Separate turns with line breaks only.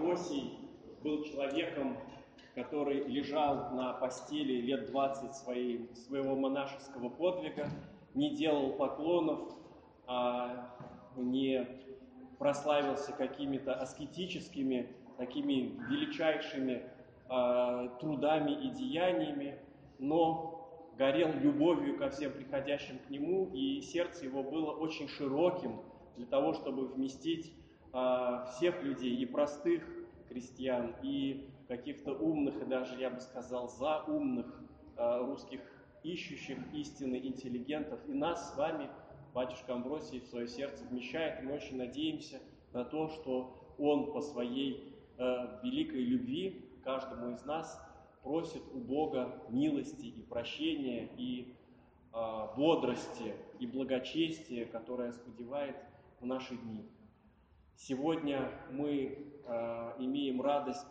Амвросий был человеком, который лежал на постели лет 20 своего монашеского подвига, не делал поклонов, не прославился какими-то аскетическими, такими величайшими трудами и деяниями, но горел любовью ко всем приходящим к нему, и сердце его было очень широким для того, чтобы вместить всех людей, и простых крестьян, и каких-то умных, и даже, я бы сказал, заумных русских ищущих истины интеллигентов. И нас с вами батюшка Амвросий в свое сердце вмещает, и мы очень надеемся на то, что он по своей великой любви каждому из нас просит у Бога милости и прощения, и бодрости, и благочестия, которое сподевает в наши дни. Сегодня мы имеем радость